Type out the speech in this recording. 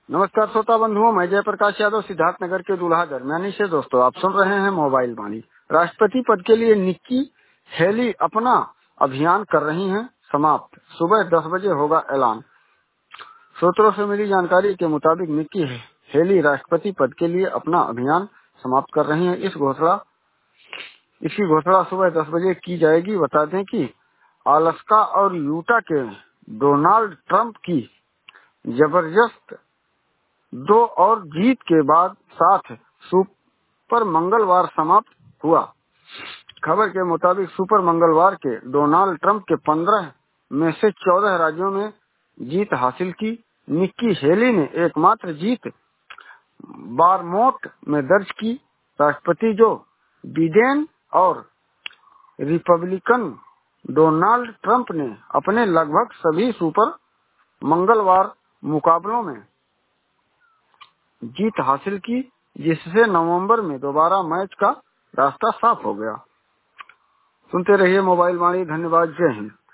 नमस्कार श्रोता बंधुओं, मैं जयप्रकाश यादव सिद्धार्थनगर के दूल्हा दरमियानी से। दोस्तों, आप सुन रहे हैं मोबाइल वाणी। राष्ट्रपति पद के लिए निक्की हेली अपना अभियान कर रही हैं समाप्त। सुबह 10 बजे होगा ऐलान। सूत्रों से मिली जानकारी के मुताबिक निक्की हेली राष्ट्रपति पद के लिए अपना अभियान समाप्त कर रही हैं। इसकी घोषणा सुबह 10 बजे की जाएगी। बता दें कि अलास्का और यूटा के डोनाल्ड ट्रंप की जबरदस्त 2 और जीत के बाद साथ सुपर मंगलवार समाप्त हुआ। खबर के मुताबिक सुपर मंगलवार के डोनाल्ड ट्रंप के 15 में से 14 राज्यों में जीत हासिल की। निक्की हेली ने एकमात्र जीत बारमोट में दर्ज की। राष्ट्रपति जो बिडेन और रिपब्लिकन डोनाल्ड ट्रंप ने अपने लगभग सभी सुपर मंगलवार मुकाबलों में जीत हासिल की, जिससे नवंबर में दोबारा मैच का रास्ता साफ हो गया। सुनते रहिए मोबाइल वाणी। धन्यवाद। जय हिंद।